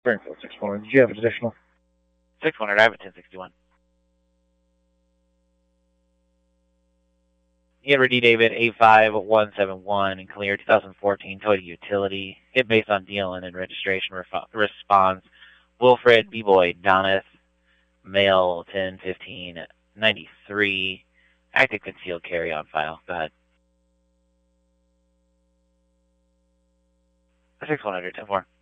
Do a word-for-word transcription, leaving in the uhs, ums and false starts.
Springfield six one hundred. Did you have an additional? six one hundred, I have a ten sixty-one. Henry D. David, eight five one seven one, and clear two thousand fourteen Toyota Utility. Hit based on dealing and registration response. Wilfred B. Boyd, Doneth, male, ten fifteen ninety-three. Active concealed carry on file. Go ahead. six one hundred, ten four.